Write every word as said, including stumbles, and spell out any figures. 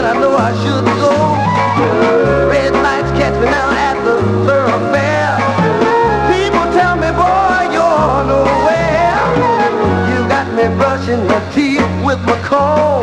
I know I should go. Red lights catch me now at the thoroughfare. People tell me, boy, you're nowhere. You got me brushing my teeth with my comb.